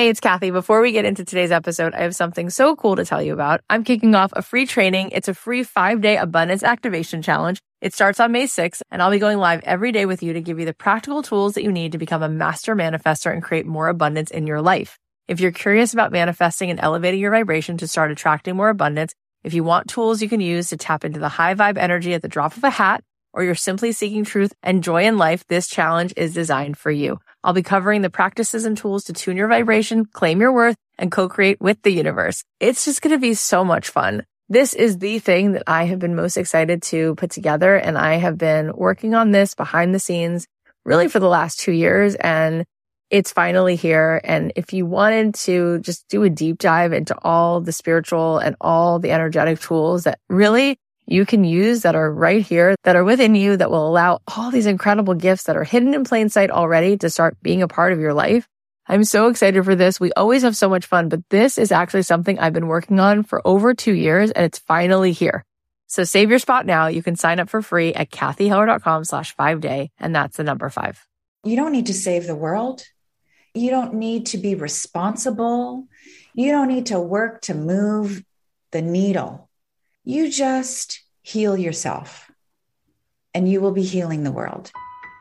Hey, it's Kathy. Before we get into today's episode, I have something so cool to tell you about. I'm kicking off a free training. It's a free 5-day abundance activation challenge. It starts on May 6th, and I'll be going live every day with you to give you the practical tools that you need to become a master manifestor and create more abundance in your life. If you're curious about manifesting and elevating your vibration to start attracting more abundance, if you want tools you can use to tap into the high vibe energy at the drop of a hat, or you're simply seeking truth and joy in life, this challenge is designed for you. I'll be covering the practices and tools to tune your vibration, claim your worth, and co-create with the universe. It's just going to be so much fun. This is the thing that I have been most excited to put together, and I have been working on this behind the scenes really for the last 2 years, and it's finally here. And if you wanted to just do a deep dive into all the spiritual and all the energetic tools that really you can use that are right here, that are within you, that will allow all these incredible gifts that are hidden in plain sight already to start being a part of your life. I'm so excited for this. We always have so much fun, but this is actually something I've been working on for over 2 years, and it's finally here. So save your spot now. You can sign up for free at kathyheller.com/5day, and that's the number 5. You don't need to save the world. You don't need to be responsible. You don't need to work to move the needle. You just heal yourself, and you will be healing the world.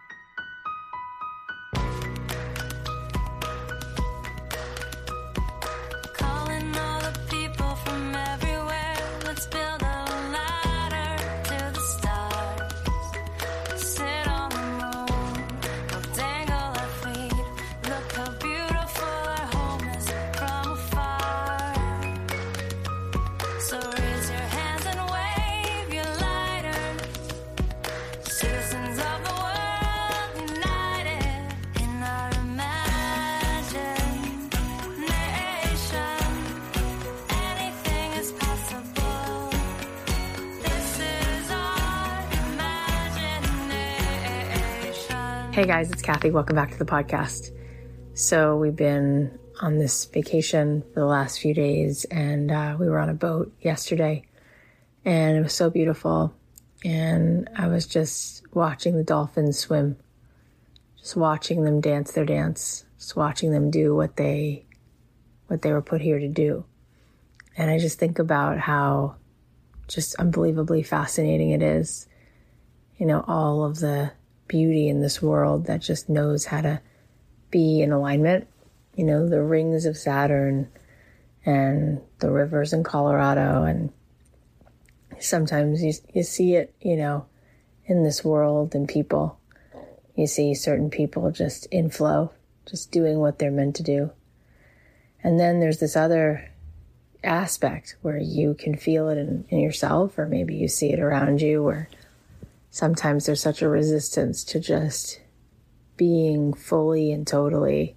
Hey guys, it's Kathy. Welcome back to the podcast. So we've been on this vacation for the last few days, and we were on a boat yesterday, and it was so beautiful. And I was just watching the dolphins swim, just watching them dance their dance, just watching them do what they were put here to do. And I just think about how just unbelievably fascinating it is, you know, all of the beauty in this world that just knows how to be in alignment. You know, the rings of Saturn and the rivers in Colorado. And sometimes you see it, you know, in this world and people. You see certain people just in flow, just doing what they're meant to do. And then there's this other aspect where you can feel it in yourself, or maybe you see it around you, where sometimes there's such a resistance to just being fully and totally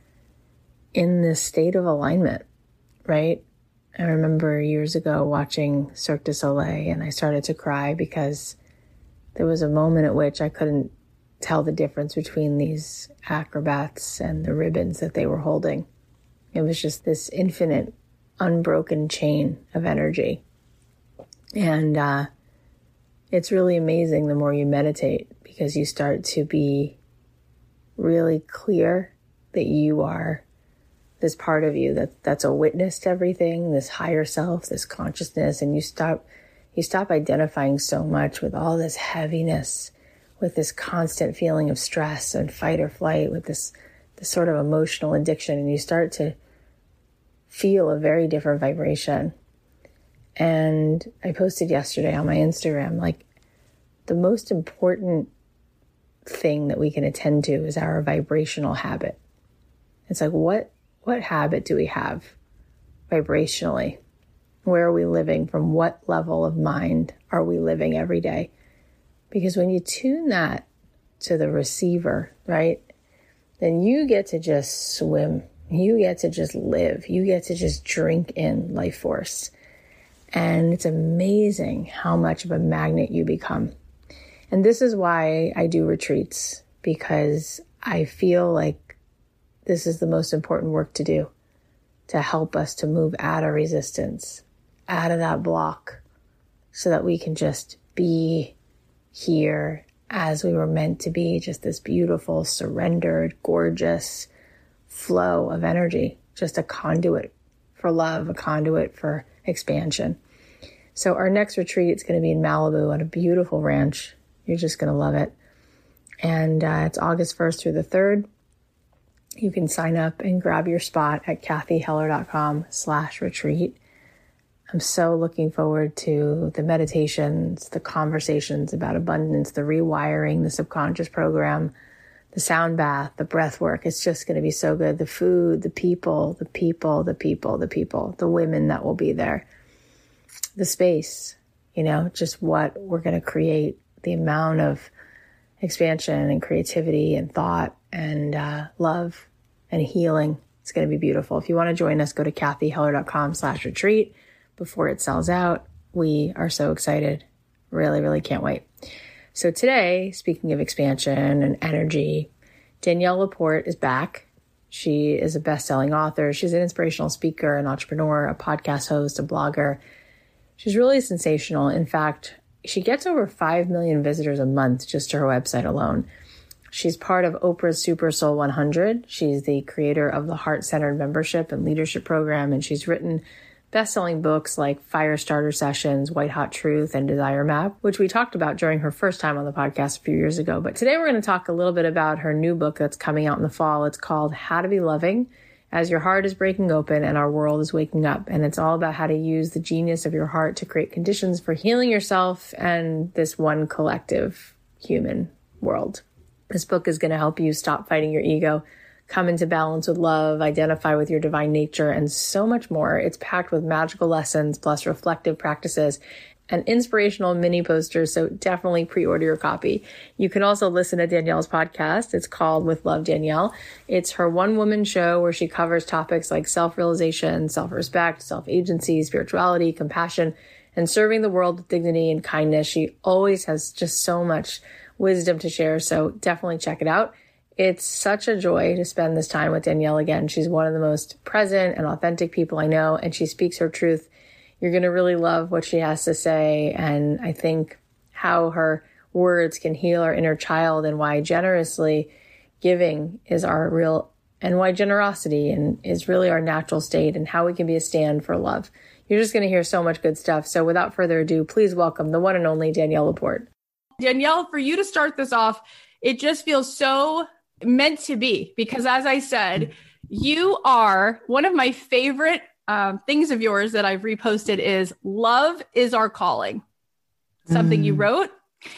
in this state of alignment, right? I remember years ago watching Cirque du Soleil, and I started to cry because there was a moment at which I couldn't tell the difference between these acrobats and the ribbons that they were holding. It was just this infinite, unbroken chain of energy. And it's really amazing the more you meditate, because you start to be really clear that you are this part of you that's a witness to everything, this higher self, this consciousness, and you stop identifying so much with all this heaviness, with this constant feeling of stress and fight or flight, with this sort of emotional addiction, and you start to feel a very different vibration. And I posted yesterday on my Instagram, like, the most important thing that we can attend to is our vibrational habit. It's like, what habit do we have vibrationally? Where are we living? From what level of mind are we living every day? Because when you tune that to the receiver, right, then you get to just swim. You get to just live. You get to just drink in life force. And it's amazing how much of a magnet you become. And this is why I do retreats, because I feel like this is the most important work to do, to help us to move out of resistance, out of that block, so that we can just be here as we were meant to be, just this beautiful, surrendered, gorgeous, flow of energy, just a conduit for love, a conduit for expansion. So our next retreat is going to be in Malibu at a beautiful ranch. You're just going to love it. And it's August 1st through the 3rd. You can sign up and grab your spot at kathyheller.com/retreat. I'm so looking forward to the meditations, the conversations about abundance, the rewiring, the subconscious program, the sound bath, the breath work. It's just going to be so good. The food, the people, the women that will be there, the space, just what we're going to create, the amount of expansion and creativity and thought and love and healing. It's going to be beautiful. If you want to join us, go to kathyheller.com/retreat before it sells out. We are so excited. Really, really can't wait. So today, speaking of expansion and energy, Danielle LaPorte is back. She is a best-selling author. She's an inspirational speaker, an entrepreneur, a podcast host, a blogger. She's really sensational. In fact, she gets over 5 million visitors a month just to her website alone. She's part of Oprah's Super Soul 100. She's the creator of the Heart-Centered Membership and Leadership Program, and she's written best-selling books like Firestarter Sessions, White Hot Truth, and Desire Map, which we talked about during her first time on the podcast a few years ago. But today we're going to talk a little bit about her new book that's coming out in the fall. It's called How to Be Loving as Your Heart is Breaking Open and Our World is Waking Up. And it's all about how to use the genius of your heart to create conditions for healing yourself and this one collective human world. This book is going to help you stop fighting your ego, come into balance with love, identify with your divine nature, and so much more. It's packed with magical lessons, plus reflective practices and inspirational mini posters. So definitely pre-order your copy. You can also listen to Danielle's podcast. It's called With Love Danielle. It's her one-woman show where she covers topics like self-realization, self-respect, self-agency, spirituality, compassion, and serving the world with dignity and kindness. She always has just so much wisdom to share. So definitely check it out. It's such a joy to spend this time with Danielle again. She's one of the most present and authentic people I know, and she speaks her truth. You're going to really love what she has to say. And I think how her words can heal our inner child and why generously giving is our real, and why generosity is really our natural state and how we can be a stand for love. You're just going to hear so much good stuff. So without further ado, please welcome the one and only Danielle LaPorte. Danielle, for you to start this off, it just feels so meant to be, because as I said, you are one of my favorite things of yours that I've reposted is Love is Our Calling, something you wrote.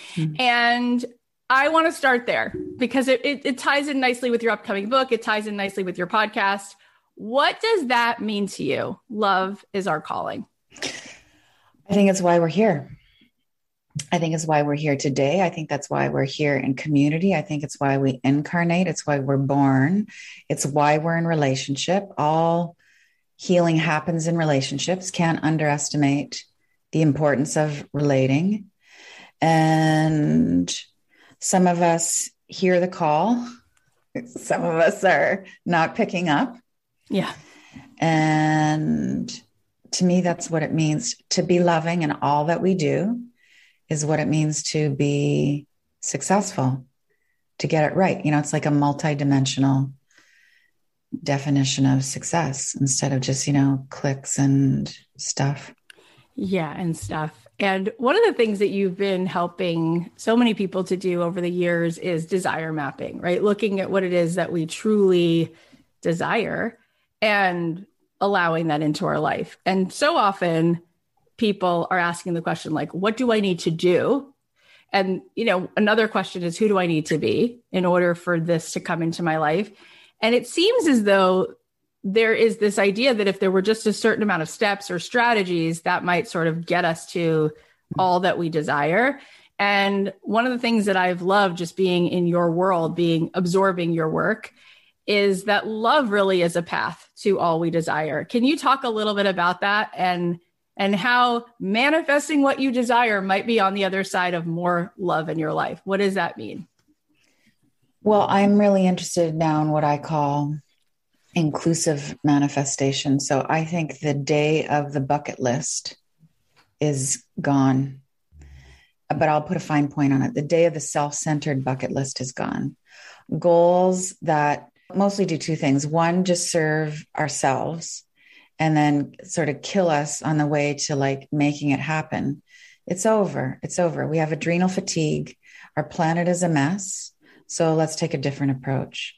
And I want to start there because it ties in nicely with your upcoming book. It ties in nicely with your podcast. What does that mean to you? Love is our calling. I think it's why we're here. I think it's why we're here today. I think that's why we're here in community. I think it's why we incarnate. It's why we're born. It's why we're in relationship. All healing happens in relationships. Can't underestimate the importance of relating. And some of us hear the call. Some of us are not picking up. Yeah. And to me, that's what it means to be loving in all that we do. Is what it means to be successful, to get it right. It's like a multidimensional definition of success instead of just, clicks and stuff. Yeah, and stuff. And one of the things that you've been helping so many people to do over the years is desire mapping, right? Looking at what it is that we truly desire and allowing that into our life. And so often, people are asking the question, like, what do I need to do? And, another question is, who do I need to be in order for this to come into my life? And it seems as though there is this idea that if there were just a certain amount of steps or strategies, that might sort of get us to all that we desire. And one of the things that I've loved just being in your world, absorbing your work, is that love really is a path to all we desire. Can you talk a little bit about that and how manifesting what you desire might be on the other side of more love in your life? What does that mean? Well, I'm really interested now in what I call inclusive manifestation. So I think the day of the bucket list is gone, but I'll put a fine point on it. The day of the self-centered bucket list is gone. Goals that Mostly do two things. One, just serve ourselves and then sort of kill us on the way to like making it happen. It's over. It's over. We have adrenal fatigue. Our planet is a mess. So let's take a different approach.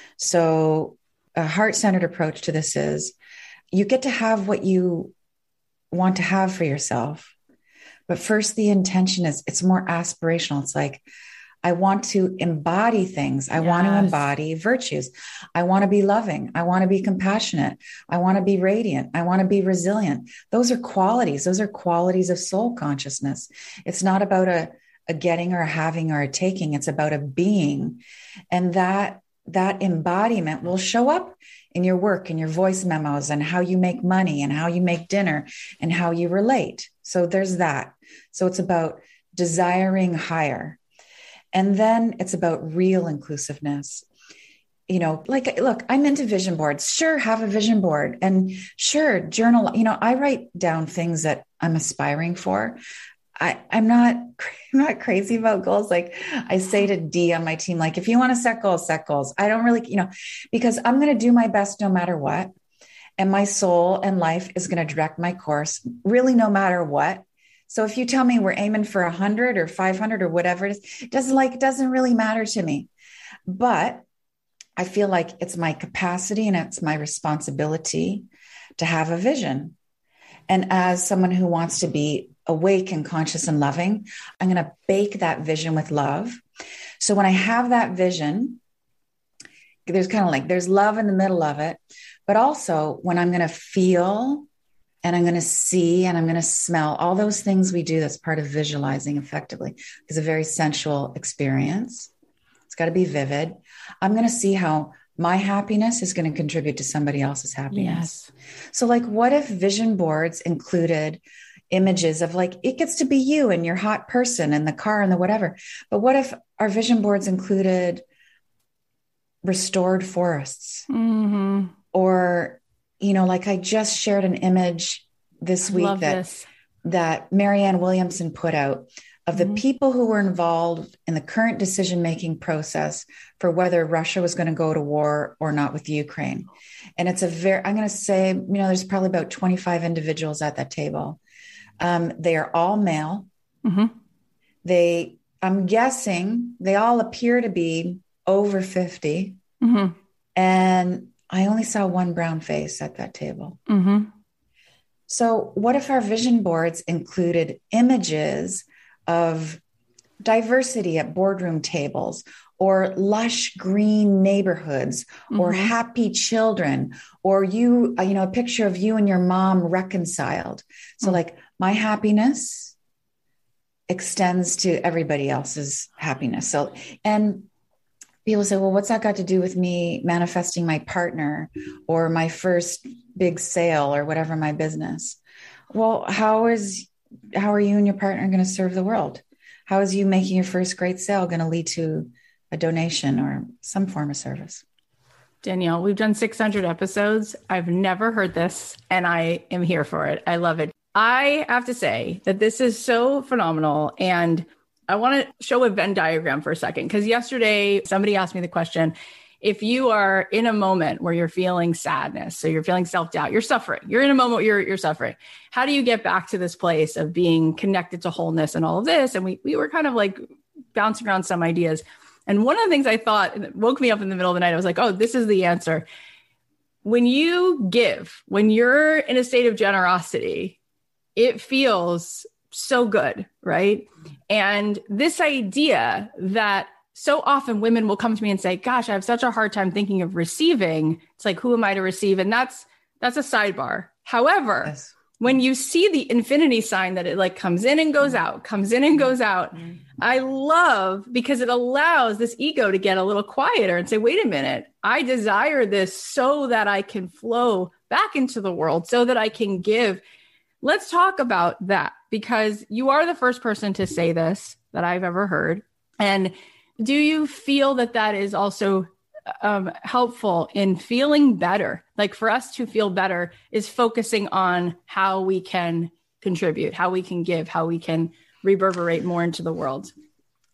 So a heart-centered approach to this is you get to have what you want to have for yourself. But first, the intention is it's more aspirational. It's like, I want to embody things. I want to embody virtues. I want to be loving. I want to be compassionate. I want to be radiant. I want to be resilient. Those are qualities. Those are qualities of soul consciousness. It's not about a getting or a having or a taking. It's about a being. And that embodiment will show up in your work and your voice memos and how you make money and how you make dinner and how you relate. So there's that. So it's about desiring higher. And then it's about real inclusiveness. You know, like, look, I'm into vision boards. Sure, have a vision board and sure, journal. You know, I write down things that I'm aspiring for. I'm not crazy about goals. Like I say to Dee on my team, like, if you want to set goals, set goals. I don't really, you know, because I'm going to do my best no matter what. And my soul and life is going to direct my course really no matter what. So if you tell me we're aiming for 100 or 500 or whatever it is, it doesn't really matter to me. But I feel like it's my capacity and it's my responsibility to have a vision. And as someone who wants to be awake and conscious and loving, I'm going to bake that vision with love. So when I have that vision, there's kind of like, there's love in the middle of it. But also when I'm going to feel and I'm going to see and I'm going to smell all those things we do, that's part of visualizing effectively. It's a very sensual experience. It's got to be vivid. I'm going to see how my happiness is going to contribute to somebody else's happiness. Yes. So like, what if vision boards included images of like, it gets to be you and your hot person and the car and the whatever. But what if our vision boards included restored forests? Mm-hmm. Or, you know, like I just shared an image this week that Marianne Williamson put out of the people who were involved in the current decision-making process for whether Russia was going to go to war or not with Ukraine. And it's I'm going to say, you know, there's probably about 25 individuals at that table. They are all male. Mm-hmm. I'm guessing they all appear to be over 50. Mm-hmm. And I only saw one brown face at that table. Mm-hmm. So what if our vision boards included images of diversity at boardroom tables or lush green neighborhoods or happy children or a picture of you and your mom reconciled. So like my happiness extends to everybody else's happiness. So, and people say, well, what's that got to do with me manifesting my partner or my first big sale or whatever my business? Well, how are you and your partner going to serve the world? How is you making your first great sale going to lead to a donation or some form of service? Danielle, we've done 600 episodes. I've never heard this and I am here for it. I love it. I have to say that this is so phenomenal. And I want to show a Venn diagram for a second, because yesterday somebody asked me the question, if you are in a moment where you're feeling sadness, so you're feeling self-doubt, you're suffering, you're in a moment where you're suffering, how do you get back to this place of being connected to wholeness and all of this? And we were kind of like bouncing around some ideas. And one of the things I thought, and it woke me up in the middle of the night, I was like, oh, this is the answer. When you give, when you're in a state of generosity, it feels so good, right? And this idea that so often women will come to me and say, gosh, I have such a hard time thinking of receiving. It's like, who am I to receive? And that's a sidebar. However, yes. When you see the infinity sign that it like comes in and goes out, comes in and goes out, I love, because it allows this ego to get a little quieter and say, wait a minute, I desire this so that I can flow back into the world, so that I can give. Let's talk about that, because you are the first person to say this that I've ever heard. And do you feel that that is also helpful in feeling better? Like for us to feel better is focusing on how we can contribute, how we can give, how we can reverberate more into the world.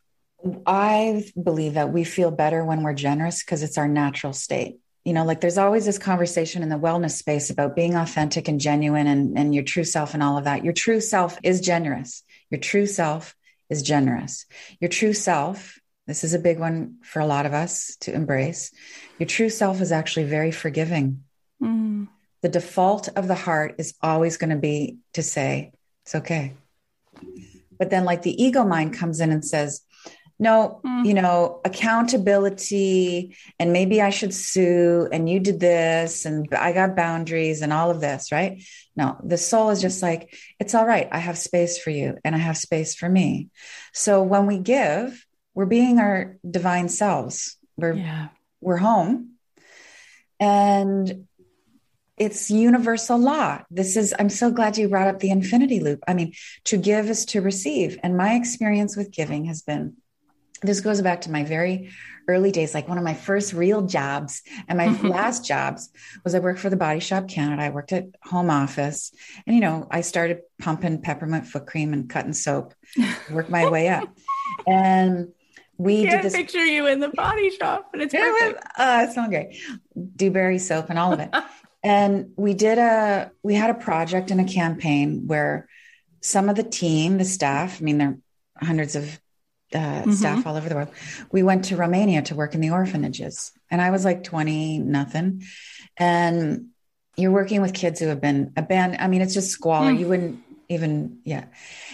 I believe that we feel better when we're generous because it's our natural state. Like there's always this conversation in the wellness space about being authentic and genuine and your true self and all of that. Your true self is generous. Your true self is generous. Your true self, this is a big one for a lot of us to embrace. Your true self is actually very forgiving. Mm. The default of the heart is always going to be to say, it's okay. But then like the ego mind comes in and says, no, accountability, and maybe I should sue, and you did this, and I got boundaries and all of this, right? No, the soul is just like, it's all right. I have space for you and I have space for me. So when we give, we're being our divine selves. We're home. And it's universal law. I'm so glad you brought up the infinity loop. I mean, to give is to receive. And my experience with giving has been, this goes back to my very early days, like one of my first real jobs. And my last jobs was I worked for the Body Shop Canada. I worked at home office. And, I started pumping peppermint foot cream and cutting soap, worked my way up. And we did this. Picture you in the body shop, but it's perfect. It's not great. Dewberry soap and all of it. And we had a project and a campaign where some of the team, the staff, I mean, there are hundreds of staff all over the world. We went to Romania to work in the orphanages, and I was like 20 nothing. And you're working with kids who have been abandoned. I mean, it's just squalor. You wouldn't even, yeah.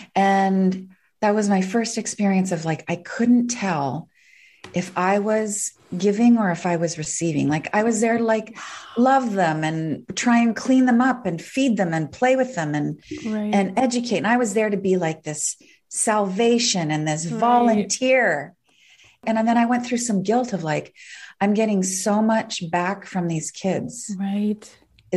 And that was my first experience of like, I couldn't tell if I was giving or if I was receiving. Like I was there to like love them and try and clean them up and feed them and play with them and educate. And I was there to be like this salvation and this volunteer. And then I went through some guilt of like, I'm getting so much back from these kids. Right.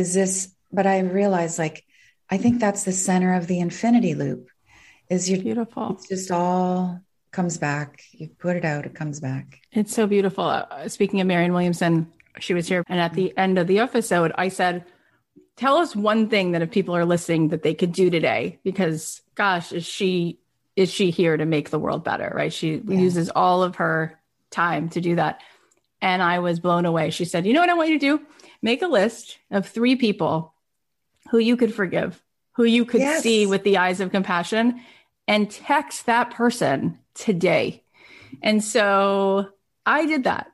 But I realized like, I think that's the center of the infinity loop beautiful. It's just all comes back. You put it out, it comes back. It's so beautiful. Speaking of Marianne Williamson, she was here. And at the end of the episode, I said, tell us one thing that if people are listening that they could do today, because gosh, is she here to make the world better, right? She uses all of her time to do that. And I was blown away. She said, you know what I want you to do? Make a list of 3 people who you could forgive, who you could see with the eyes of compassion, and text that person today. And so I did that.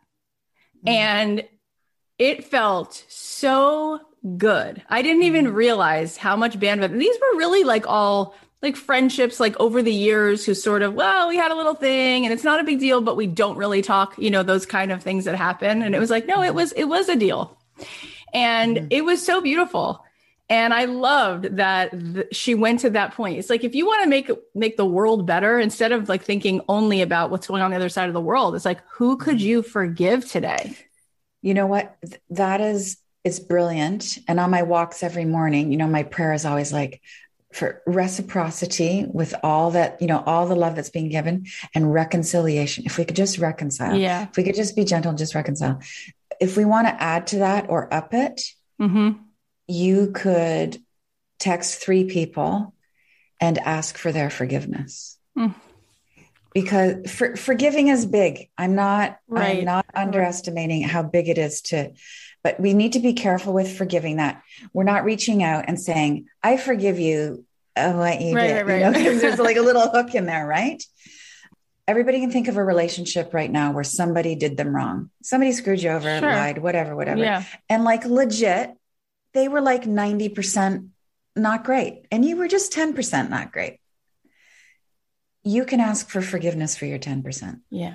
And it felt so good. I didn't even realize how much bandwidth. And these were really like all like friendships, like over the years who sort of, well, we had a little thing and it's not a big deal, but we don't really talk, those kind of things that happen. And it was like, no, it was a deal. And it was so beautiful. And I loved that she went to that point. It's like, if you want to make the world better, instead of like thinking only about what's going on the other side of the world, it's like, who could you forgive today? You know what? It's brilliant. And on my walks every morning, my prayer is always like for reciprocity with all that, all the love that's being given, and reconciliation. If we could just reconcile, if we could just be gentle and just reconcile. If we want to add to that or up it, you could text 3 people and ask for their forgiveness. Because forgiving is big. I'm not underestimating how big it is but we need to be careful with forgiving, that we're not reaching out and saying, I forgive you what you did. Because there's like a little hook in there, right? Everybody can think of a relationship right now where somebody did them wrong. Somebody screwed you over, lied, whatever. Yeah. And like legit, they were like 90% not great. And you were just 10% not great. You can ask for forgiveness for your 10%. Yeah.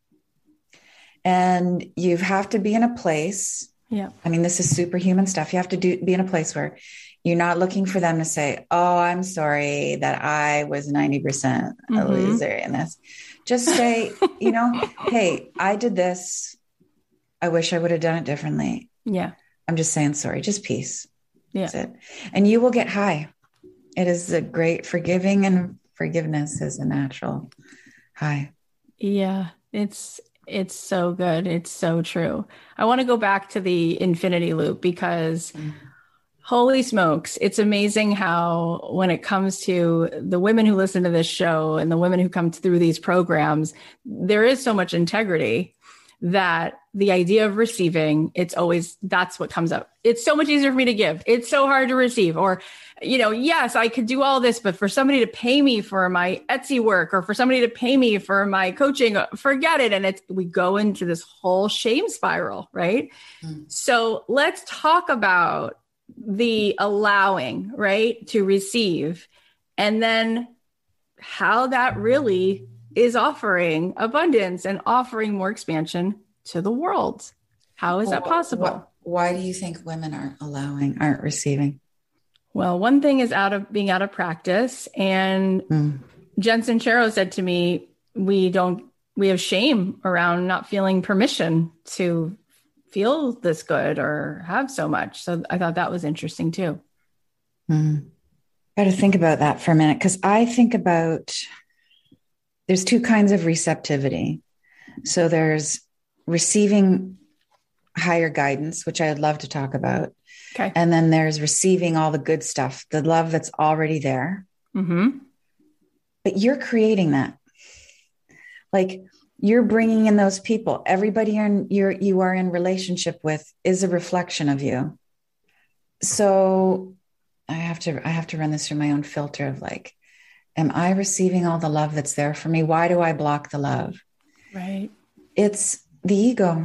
And you have to be in a place. Yeah. I mean, this is superhuman stuff. You have to be in a place where you're not looking for them to say, oh, I'm sorry that I was 90% a loser in this. Just say, hey, I did this. I wish I would have done it differently. Yeah. I'm just saying sorry, just peace. Yeah. That's it. And you will get high. It is a great forgiving, and forgiveness is a natural high. Yeah. It's so good. It's so true. I want to go back to the infinity loop because Holy smokes. It's amazing how, when it comes to the women who listen to this show and the women who come through these programs, there is so much integrity that the idea of receiving, that's what comes up. It's so much easier for me to give. It's so hard to receive. Or, yes, I could do all this, but for somebody to pay me for my Etsy work or for somebody to pay me for my coaching, forget it. And we go into this whole shame spiral, right? So let's talk about the allowing, right, to receive, and then how that really is offering abundance and offering more expansion to the world. How is that possible? Why do you think women aren't receiving? Well, one thing is being out of practice. And Jen Sincero said to me, we have shame around not feeling permission to feel this good or have so much. So I thought that was interesting too. Got to think about that for a minute, because I think about, there's two kinds of receptivity. So there's receiving higher guidance, which I'd love to talk about. Okay. And then there's receiving all the good stuff, the love that's already there. Mm-hmm. But you're creating that. Like, you're bringing in those people. Everybody you are in relationship with is a reflection of you. So I have to run this through my own filter of like, am I receiving all the love that's there for me? Why do I block the love? Right. It's the ego.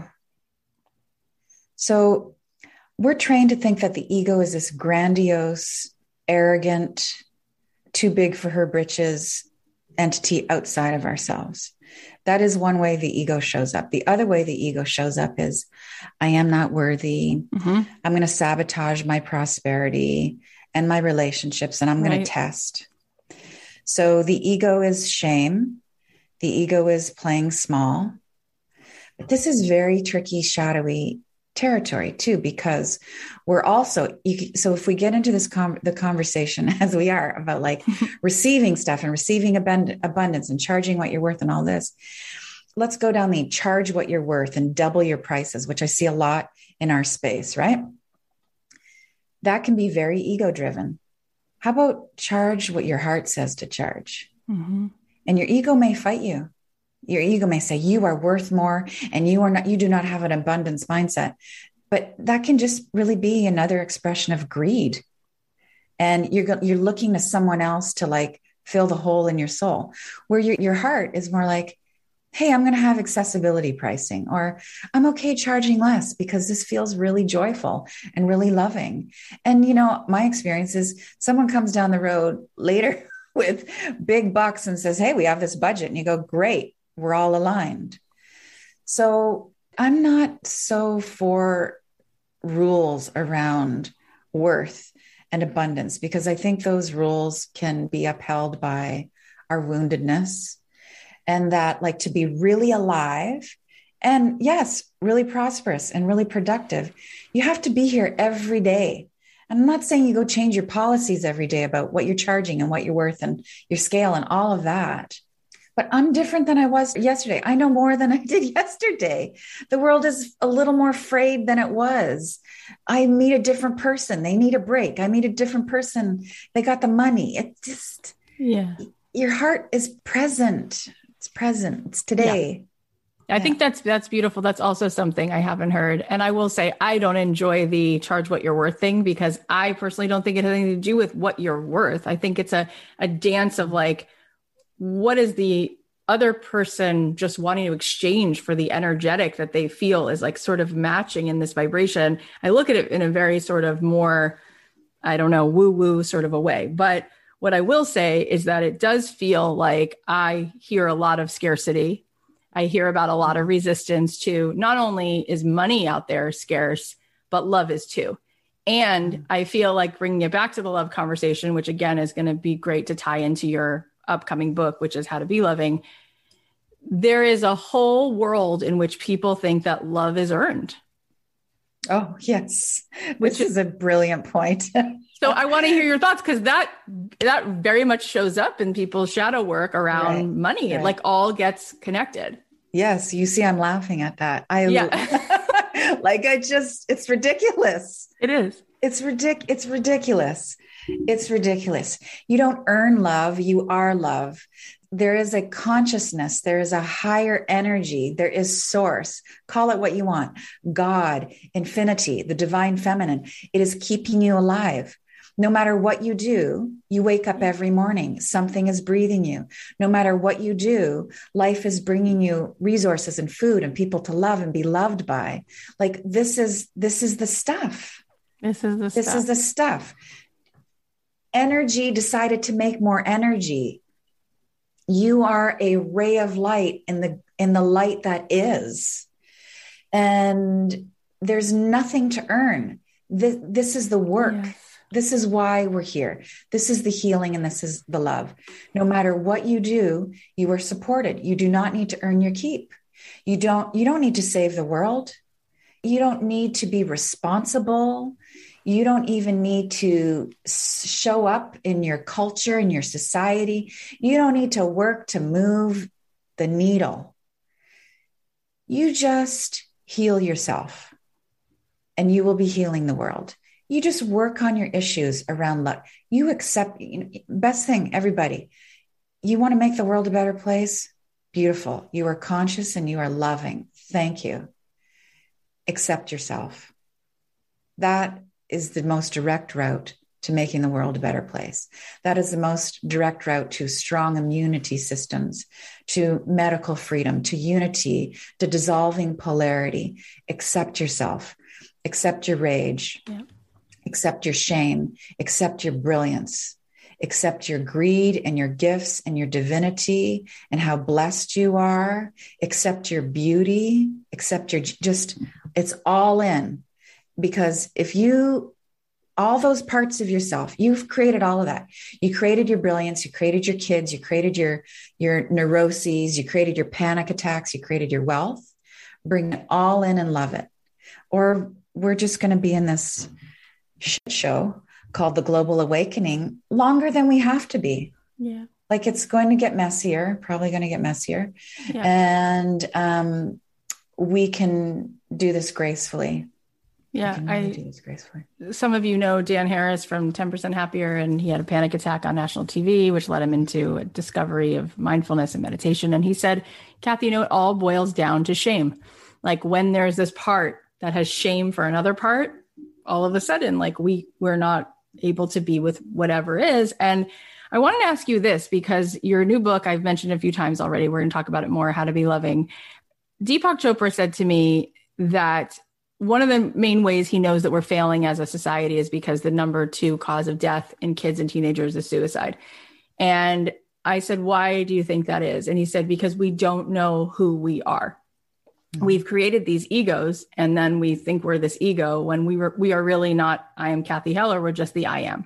So we're trained to think that the ego is this grandiose, arrogant, too big for her britches entity outside of ourselves. That is one way the ego shows up. The other way the ego shows up is, I am not worthy. Mm-hmm. I'm going to sabotage my prosperity and my relationships, and I'm going to test. So the ego is shame. The ego is playing small. But this is very tricky, shadowy territory too, because we're also, so if we get into this the conversation as we are about like receiving stuff and receiving abundance and charging what you're worth and all this, let's go down the charge what you're worth and double your prices, which I see a lot in our space, right? That can be very ego driven. How about charge what your heart says to charge? Mm-hmm. And your ego may fight you. Your ego may say you are worth more and you do not have an abundance mindset, but that can just really be another expression of greed. And you're looking to someone else to like fill the hole in your soul, where your heart is more like, hey, I'm going to have accessibility pricing, or I'm okay charging less because this feels really joyful and really loving. And, my experience is someone comes down the road later with big bucks and says, hey, we have this budget. And you go, great. We're all aligned. So I'm not so for rules around worth and abundance, because I think those rules can be upheld by our woundedness, and that like to be really alive and yes, really prosperous and really productive, you have to be here every day. And I'm not saying you go change your policies every day about what you're charging and what you're worth and your scale and all of that. But I'm different than I was yesterday. I know more than I did yesterday. The world is a little more frayed than it was. I meet a different person. They need a break. I meet a different person. They got the money. It just, your heart is present. It's present. It's today. Yeah. I think that's beautiful. That's also something I haven't heard. And I will say, I don't enjoy the charge what you're worth thing, because I personally don't think it has anything to do with what you're worth. I think it's a dance of like, what is the other person just wanting to exchange for the energetic that they feel is like sort of matching in this vibration. I look at it in a very sort of more, I don't know, woo-woo sort of a way. But what I will say is that it does feel like I hear a lot of scarcity. I hear about a lot of resistance to, not only is money out there scarce, but love is too. And I feel like bringing it back to the love conversation, which again is going to be great to tie into your upcoming book, which is How to Be Loving. There is a whole world in which people think that love is earned. Oh, yes. Which is a brilliant point. So I want to hear your thoughts, because that very much shows up in people's shadow work around money. Right. It like all gets connected. Yes. You see, I'm laughing at that. It's ridiculous. It is. It's ridiculous. It's ridiculous. You don't earn love. You are love. There is a consciousness. There is a higher energy. There is source. Call it what you want. God, infinity, the divine feminine. It is keeping you alive. No matter what you do, you wake up every morning. Something is breathing you. No matter what you do, life is bringing you resources and food and people to love and be loved by. Like this is the stuff. This is the stuff. Energy decided to make more energy. You are a ray of light in the light that is. And there's nothing to earn. This is the work. Yes. This is why we're here. This is the healing and this is the love. No matter what you do, you are supported. You do not need to earn your keep. You don't need to save the world. You don't need to be responsible. You don't even need to show up in your culture, in your society. You don't need to work to move the needle. You just heal yourself and you will be healing the world. You just work on your issues around love. You accept, best thing, everybody. You want to make the world a better place? Beautiful. You are conscious and you are loving. Thank you. Accept yourself. That is the most direct route to making the world a better place. That is the most direct route to strong immunity systems, to medical freedom, to unity, to dissolving polarity. Accept yourself. Accept your rage. Yeah. Accept your shame, accept your brilliance, accept your greed and your gifts and your divinity and how blessed you are, accept your beauty, accept your it's all in. Because all those parts of yourself, you've created all of that. You created your brilliance, you created your kids, you created your neuroses, you created your panic attacks, you created your wealth. Bring it all in and love it. Or we're just going to be in this shit show called the Global Awakening longer than we have to be. Yeah. Like it's going to get messier, probably going to get messier. Yeah. And we can do this gracefully. Yeah. Some of you know Dan Harris from 10% Happier, and he had a panic attack on national TV, which led him into a discovery of mindfulness and meditation. And he said, Kathy, it all boils down to shame. Like when there's this part that has shame for another part, all of a sudden, like we're not able to be with whatever is. And I wanted to ask you this because your new book, I've mentioned a few times already, we're going to talk about it more, How to Be Loving. Deepak Chopra said to me that one of the main ways he knows that we're failing as a society is because the number 2 cause of death in kids and teenagers is suicide. And I said, why do you think that is? And he said, because we don't know who we are. We've created these egos, and then we think we're this ego when we are really not. I am Kathy Heller. We're just the I am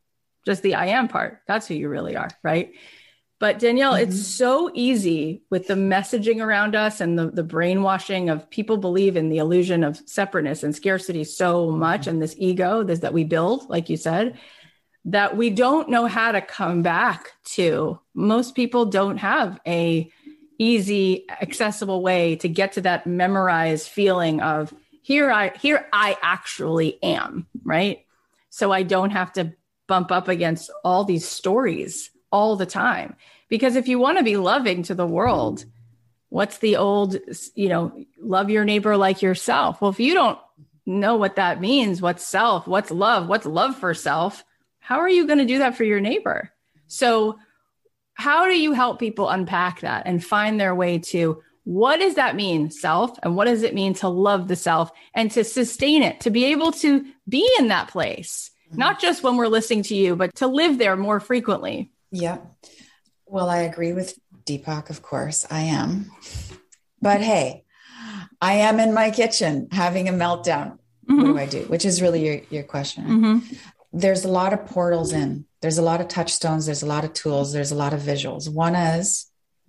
part. That's who you really are, right? But Danielle, it's so easy with the messaging around us and the brainwashing of people believe in the illusion of separateness and scarcity so much, and this ego that we build, like you said, that we don't know how to come back to. Most people don't have a easy, accessible way to get to that memorized feeling of here I actually am, right? So I don't have to bump up against all these stories all the time. Because if you want to be loving to the world, what's the old, love your neighbor like yourself? Well, if you don't know what that means, what's self, what's love for self, how are you going to do that for your neighbor? So how do you help people unpack that and find their way to what does that mean, self? And what does it mean to love the self and to sustain it, to be able to be in that place, not just when we're listening to you, but to live there more frequently? Yeah. Well, I agree with Deepak, of course, I am. But hey, I am in my kitchen having a meltdown. What do I do? Which is really your question. There's a lot of portals in. There's a lot of touchstones. There's a lot of tools. There's a lot of visuals. One is,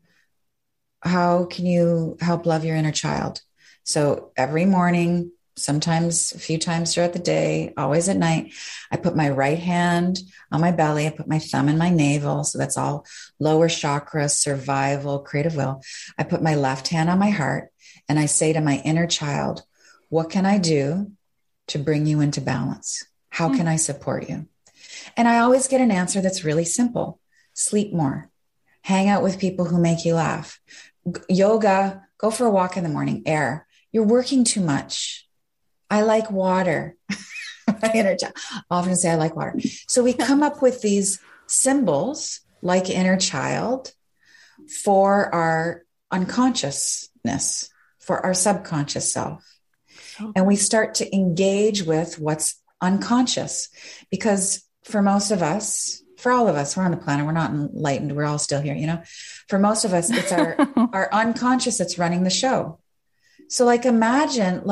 how can you help love your inner child? So every morning, sometimes a few times throughout the day, always at night, I put my right hand on my belly. I put my thumb in my navel. So that's all lower chakra, survival, creative will. I put my left hand on my heart and I say to my inner child, what can I do to bring you into balance? How can I support you? And I always get an answer that's really simple. Sleep more, hang out with people who make you laugh, yoga, go for a walk in the morning, air. You're working too much. I like water. My inner child often say I like water. So we come up with these symbols like inner child for our unconsciousness, for our subconscious self. Okay. And we start to engage with what's unconscious, because for most of us, for all of us, we're on the planet, we're not enlightened, we're all still here, you know. For most of us, it's our unconscious that's running the show. So imagine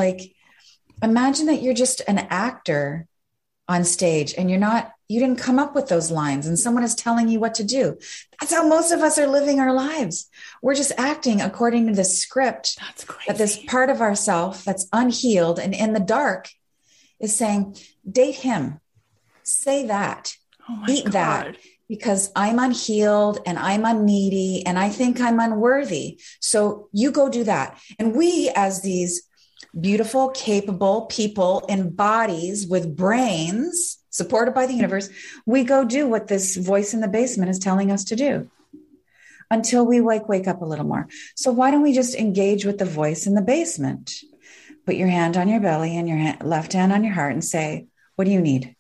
that you're just an actor on stage and you didn't come up with those lines and someone is telling you what to do. That's how most of us are living our lives. We're just acting according to this script. That's crazy. That this part of ourself that's unhealed and in the dark is saying, date him, say that, eat God. That, because I'm unhealed and I'm unneedy and I think I'm unworthy. So you go do that. And we, as these beautiful, capable people in bodies with brains supported by the universe, we go do what this voice in the basement is telling us to do until we wake up a little more. So why don't we just engage with the voice in the basement? Put your hand on your belly and your left hand on your heart and say, what do you need?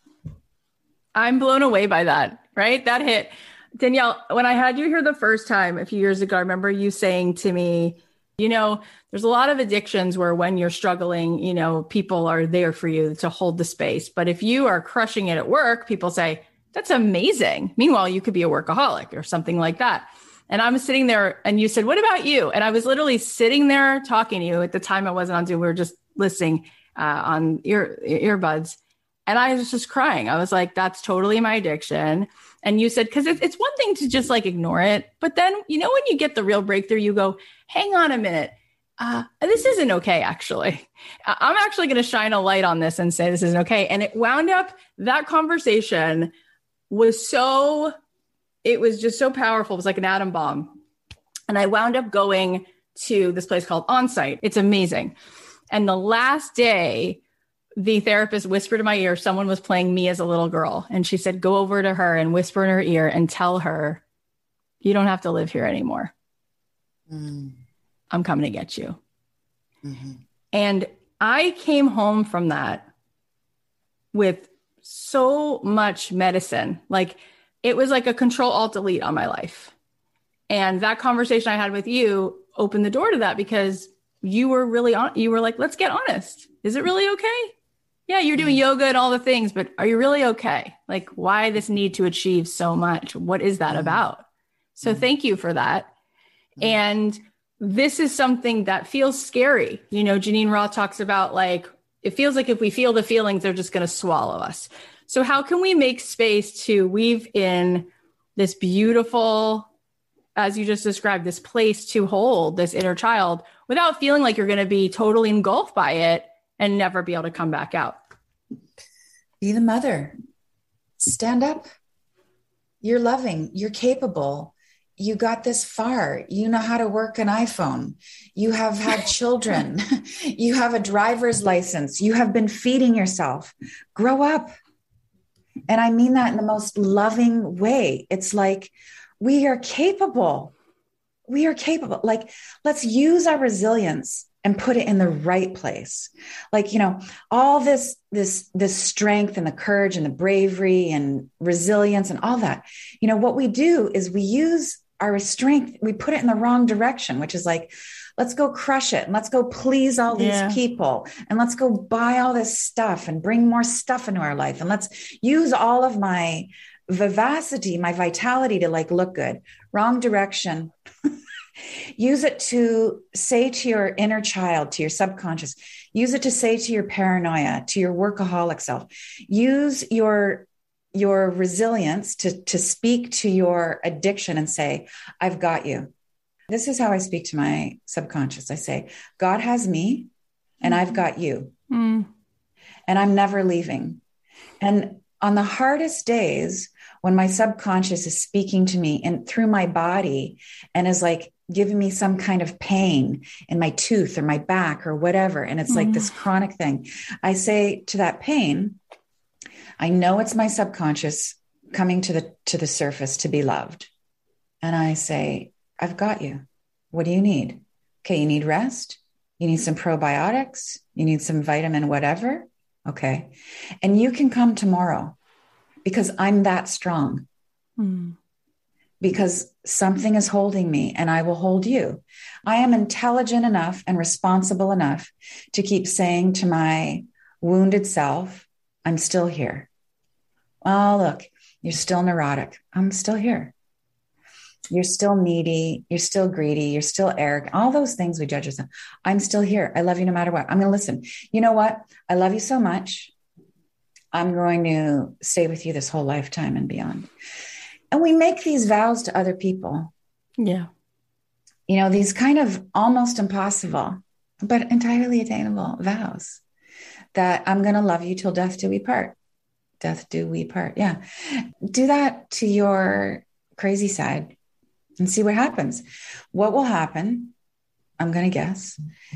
I'm blown away by that, right? That hit. Danielle, when I had you here the first time a few years ago, I remember you saying to me, there's a lot of addictions where when you're struggling, people are there for you to hold the space. But if you are crushing it at work, people say, that's amazing. Meanwhile, you could be a workaholic or something like that. And I was sitting there and you said, what about you? And I was literally sitting there talking to you. At the time I wasn't on Zoom. We were just listening on earbuds. And I was just crying. I was like, that's totally my addiction. And you said, because it's one thing to just ignore it. But then, when you get the real breakthrough, you go, hang on a minute. This isn't okay, actually. I'm actually going to shine a light on this and say this isn't okay. And it wound up, that conversation was just so powerful. It was like an atom bomb. And I wound up going to this place called Onsite. It's amazing. And the last day, the therapist whispered in my ear, someone was playing me as a little girl. And she said, go over to her and whisper in her ear and tell her, you don't have to live here anymore. I'm coming to get you. Mm-hmm. And I came home from that with so much medicine. It was like a Control-Alt-Delete on my life. And that conversation I had with you opened the door to that, because you were really you were like, let's get honest. Is it really okay? Yeah, you're doing yoga and all the things, but are you really okay? Why this need to achieve so much? What is that about? So thank you for that. And this is something that feels scary. Janine Roth talks about it feels like if we feel the feelings, they're just going to swallow us. So how can we make space to weave in this beautiful, as you just described, this place to hold this inner child without feeling like you're going to be totally engulfed by it and never be able to come back out? Be the mother. Stand up. You're loving. You're capable. You got this far. You know how to work an iPhone. You have had children. You have a driver's license. You have been feeding yourself. Grow up. And I mean that in the most loving way. It's we are capable. We are capable. Let's use our resilience and put it in the right place. All this strength and the courage and the bravery and resilience and all that, what we do is we use our strength, we put it in the wrong direction, which is let's go crush it and let's go please all these people and let's go buy all this stuff and bring more stuff into our life. And let's use all of my vivacity, my vitality to look good. Wrong direction. Use it to say to your inner child, to your subconscious. Use it to say to your paranoia, to your workaholic self. Use your resilience to speak to your addiction and say, I've got you. This is how I speak to my subconscious. I say, God has me and I've got you. And I'm never leaving. And on the hardest days, when my subconscious is speaking to me and through my body and is giving me some kind of pain in my tooth or my back or whatever, and it's this chronic thing, I say to that pain, I know it's my subconscious coming to the surface to be loved. And I say, I've got you. What do you need? Okay, you need rest. You need some probiotics. You need some vitamin, whatever. Okay. And you can come tomorrow because I'm that strong. Because something is holding me and I will hold you. I am intelligent enough and responsible enough to keep saying to my wounded self, I'm still here. Oh, look, you're still neurotic. I'm still here. You're still needy. You're still greedy. You're still arrogant. All those things we judge ourselves. I'm still here. I love you no matter what. I'm going to listen. You know what? I love you so much. I'm going to stay with you this whole lifetime and beyond. And we make these vows to other people. Yeah. You know, these kind of almost impossible, but entirely attainable vows that I'm going to love you till death do we part. Death do we part. Yeah. Do that to your crazy side and see what happens. What will happen, I'm going to guess,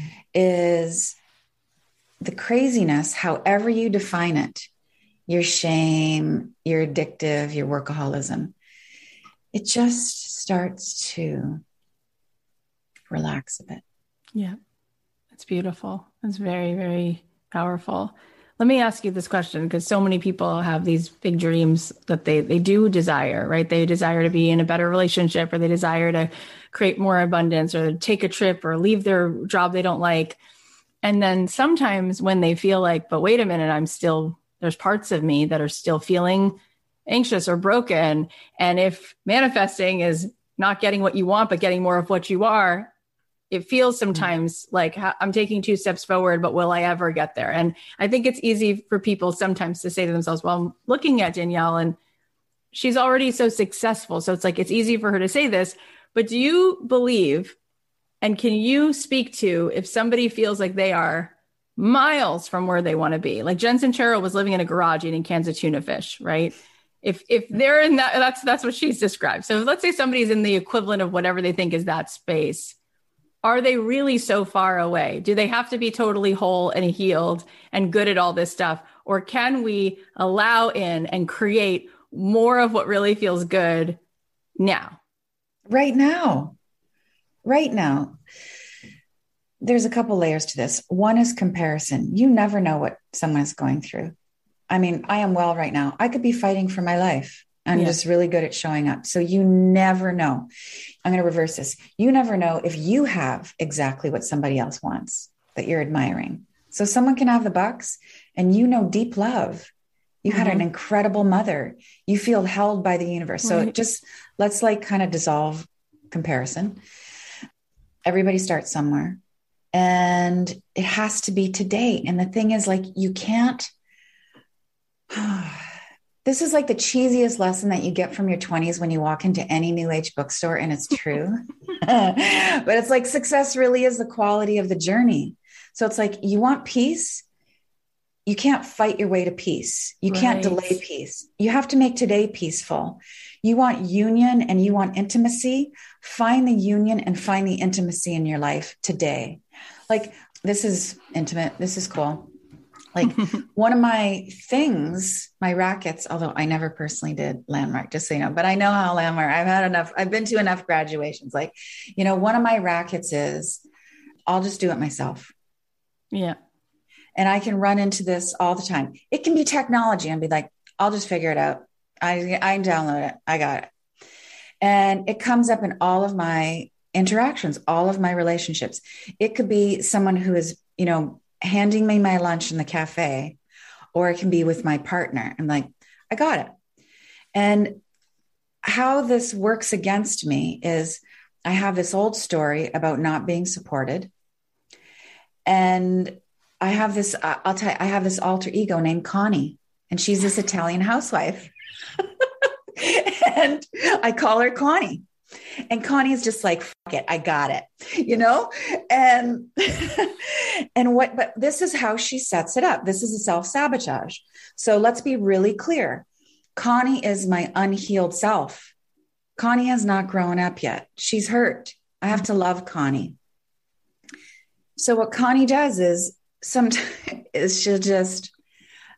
is the craziness, however you define it, your shame, your addictive, your workaholism, it just starts to relax a bit. Yeah. It's beautiful. It's very, very powerful. Let me ask you this question, because so many people have these big dreams that they do desire, right? They desire to be in a better relationship, or they desire to create more abundance, or take a trip, or leave their job they don't like. And then sometimes when they feel like, but wait a minute, there's parts of me that are still feeling anxious or broken. And if manifesting is not getting what you want, but getting more of what you are, it feels sometimes like I'm taking 2 steps forward, but will I ever get there? And I think it's easy for people sometimes to say to themselves, well, I'm looking at Danielle and she's already so successful. So it's like, it's easy for her to say this, but do you believe, and can you speak to if somebody feels like they are miles from where they want to be? Like Jen Sincero was living in a garage eating cans of tuna fish, right? If they're in that's what she's described. So let's say somebody's in the equivalent of whatever they think is that space. Are they really so far away? Do they have to be totally whole and healed and good at all this stuff? Or can we allow in and create more of what really feels good now? Right now. There's a couple layers to this. One is comparison. You never know what someone is going through. I mean, I am well right now. I could be fighting for my life. I'm just really good at showing up. So you never know. I'm going to reverse this. You never know if you have exactly what somebody else wants that you're admiring. So someone can have the bucks and deep love. You had an incredible mother. You feel held by the universe. So let's kind of dissolve comparison. Everybody starts somewhere and it has to be today. And the thing is, you can't, this is like the cheesiest lesson that you get from your 20s when you walk into any new age bookstore, and it's true. But it's like success really is the quality of the journey. So it's like, you want peace. You can't fight your way to peace. You can't delay peace. You have to make today peaceful. You want union and you want intimacy. Find the union and find the intimacy in your life today. This is intimate. This is cool. One of my things, my rackets, although I never personally did Landmark, just so you know, but I know how Landmark, I've been to enough graduations. One of my rackets is I'll just do it myself. Yeah. And I can run into this all the time. It can be technology and be like, I'll just figure it out. I can download it. I got it. And it comes up in all of my interactions, all of my relationships. It could be someone who is, handing me my lunch in the cafe, or it can be with my partner. I'm like, I got it. And how this works against me is I have this old story about not being supported. And I have this, I have this alter ego named Connie, and she's this Italian housewife. And I call her Connie. And Connie is just like, fuck it, I got it, and, but this is how she sets it up. This is a self-sabotage. So let's be really clear. Connie is my unhealed self. Connie has not grown up yet. She's hurt. I have to love Connie. So what Connie does is sometimes she'll just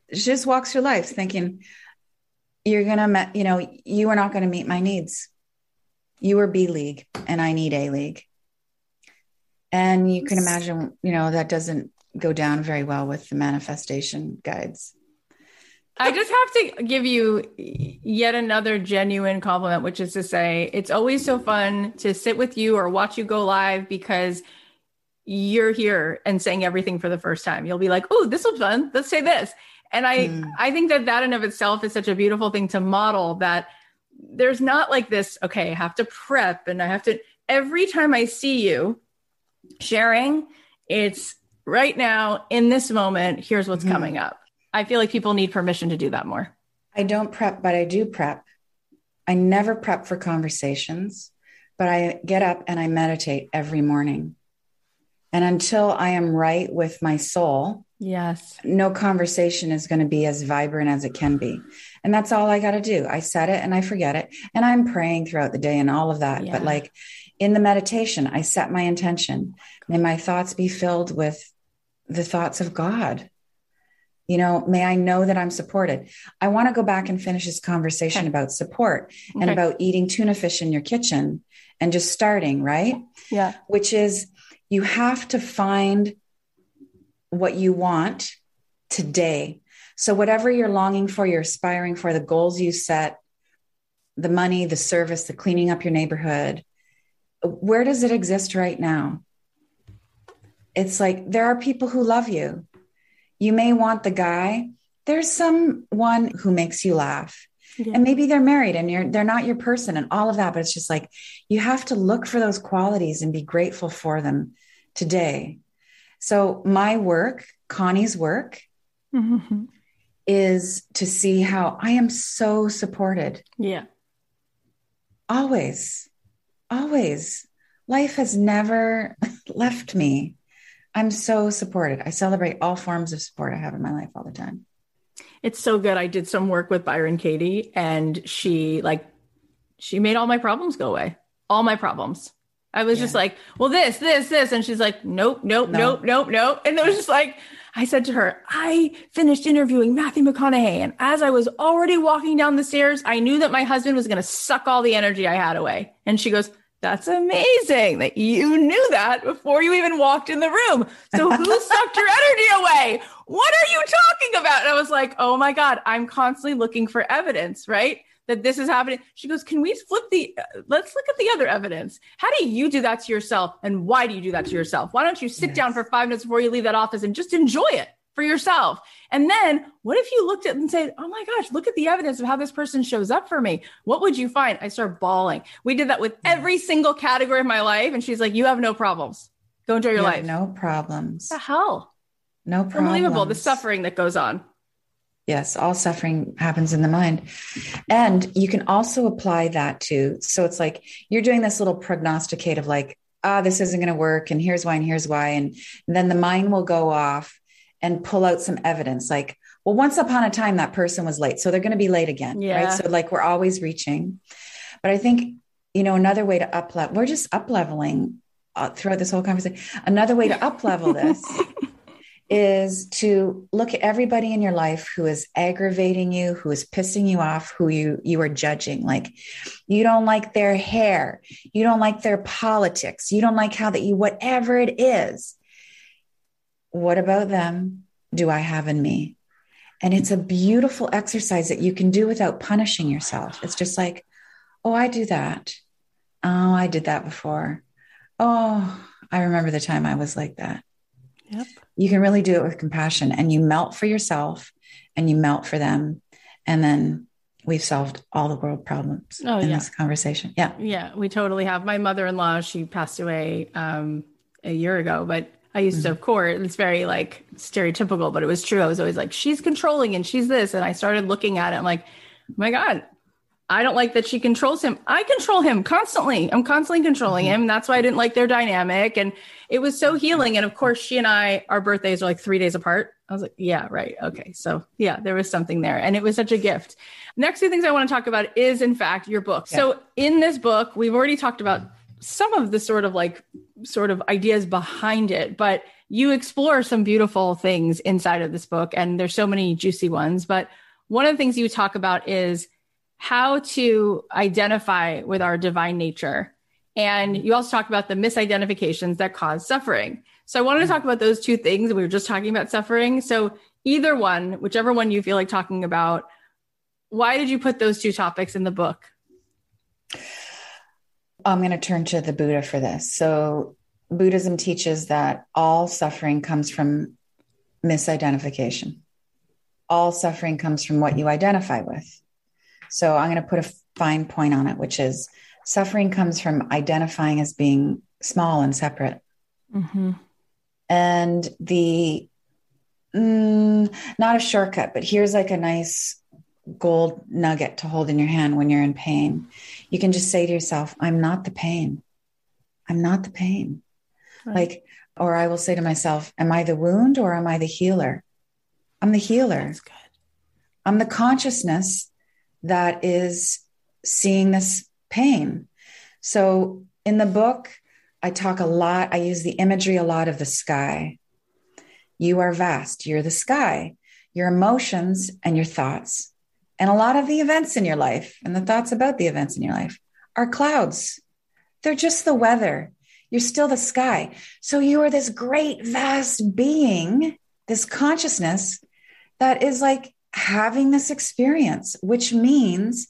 She just walks through life thinking, you're going to, you are not going to meet my needs. You are B league and I need A league. And you can imagine, that doesn't go down very well with the manifestation guides. I just have to give you yet another genuine compliment, which is to say, it's always so fun to sit with you or watch you go live because you're here and saying everything for the first time. You'll be like, oh, this was fun. Let's say this. And I think that in of itself is such a beautiful thing to model, that there's not like this, okay, I have to prep and I have to, every time I see you sharing, it's right now in this moment, here's what's coming up. I feel like people need permission to do that more. I don't prep, but I do prep. I never prep for conversations, but I get up and I meditate every morning. And until I am right with my soul, yes, no conversation is going to be as vibrant as it can be. And that's all I got to do. I set it and I forget it. And I'm praying throughout the day and all of that. Yeah. But like in the meditation, I set my intention. May my thoughts be filled with the thoughts of God. May I know that I'm supported. I want to go back and finish this conversation about support and about eating tuna fish in your kitchen and just starting, right? Yeah. Which is, you have to find what you want today. So whatever you're longing for, you're aspiring for, the goals you set, the money, the service, the cleaning up your neighborhood, where does it exist right now? It's like, there are people who love you. You may want the guy. There's someone who makes you laugh. Yeah. And maybe they're married and they're not your person and all of that. But it's just like, you have to look for those qualities and be grateful for them today. So my work, Connie's work, is to see how I am so supported. Yeah. Always. Life has never left me. I'm so supported. I celebrate all forms of support I have in my life all the time. It's so good. I did some work with Byron Katie and she made all my problems go away. All my problems. I was just like, well, this. And she's like, nope. And it was just like, I said to her, I finished interviewing Matthew McConaughey. And as I was already walking down the stairs, I knew that my husband was going to suck all the energy I had away. And she goes, that's amazing that you knew that before you even walked in the room. So who sucked your energy away? What are you talking about? And I was like, oh my God, I'm constantly looking for evidence, right? That this is happening. She goes, can we let's look at the other evidence. How do you do that to yourself? And why do you do that to yourself? Why don't you sit down for 5 minutes before you leave that office and just enjoy it for yourself? And then what if you looked at it and said, oh my gosh, look at the evidence of how this person shows up for me. What would you find? I start bawling. We did that with every single category of my life. And she's like, you have no problems. Go enjoy your life. No problems. What the hell? No problems. Unbelievable. The suffering that goes on. Yes. All suffering happens in the mind. And you can also apply that to, so it's like, you're doing this little prognosticative, like, this isn't going to work. And here's why, and here's why. And then the mind will go off and pull out some evidence like, well, once upon a time, that person was late. So they're going to be late again. Yeah. Right. So like, we're always reaching, but I think, another way to up-level, we're just up-leveling throughout this whole conversation. Another way to up-level this is to look at everybody in your life who is aggravating you, who is pissing you off, who you are judging. Like, you don't like their hair. You don't like their politics. You don't like how whatever it is. What about them do I have in me? And it's a beautiful exercise that you can do without punishing yourself. It's just like, oh, I do that. Oh, I did that before. Oh, I remember the time I was like that. Yep. You can really do it with compassion, and you melt for yourself and you melt for them. And then we've solved all the world problems in this conversation. Yeah. Yeah, we totally have. My mother-in-law, she passed away a year ago, but I used to, of course, it's very like stereotypical, but it was true. I was always like, she's controlling and she's this. And I started looking at it. I'm like, oh my God, I don't like that she controls him. I control him constantly. I'm constantly controlling him. That's why I didn't like their dynamic. And it was so healing. And of course, she and our birthdays are like 3 days apart. I was like, yeah, right. Okay. So yeah, there was something there. And it was such a gift. Next two things I want to talk about is, in fact, your book. Yeah. So in this book, we've already talked about some of the sort of ideas behind it, but you explore some beautiful things inside of this book, and there's so many juicy ones. But one of the things you talk about is how to identify with our divine nature. And you also talk about the misidentifications that cause suffering. So I wanted to talk about those two things. We were just talking about suffering. So either one, whichever one you feel like talking about, why did you put those two topics in the book? I'm going to turn to the Buddha for this. So Buddhism teaches that all suffering comes from misidentification. All suffering comes from what you identify with. So I'm going to put a fine point on it, which is suffering comes from identifying as being small and separate. Mm-hmm. And not a shortcut, but here's like a nice gold nugget to hold in your hand when you're in pain. You can just say to yourself, I'm not the pain. I'm not the pain. Right. Or I will say to myself, am I the wound or am I the healer? I'm the healer. That's good. I'm the consciousness that is seeing this pain. So in the book, I talk a lot. I use the imagery a lot of the sky. You are vast. You're the sky, your emotions and your thoughts. And a lot of the events in your life and the thoughts about the events in your life are clouds. They're just the weather. You're still the sky. So you are this great, vast being, this consciousness that is like having this experience, which means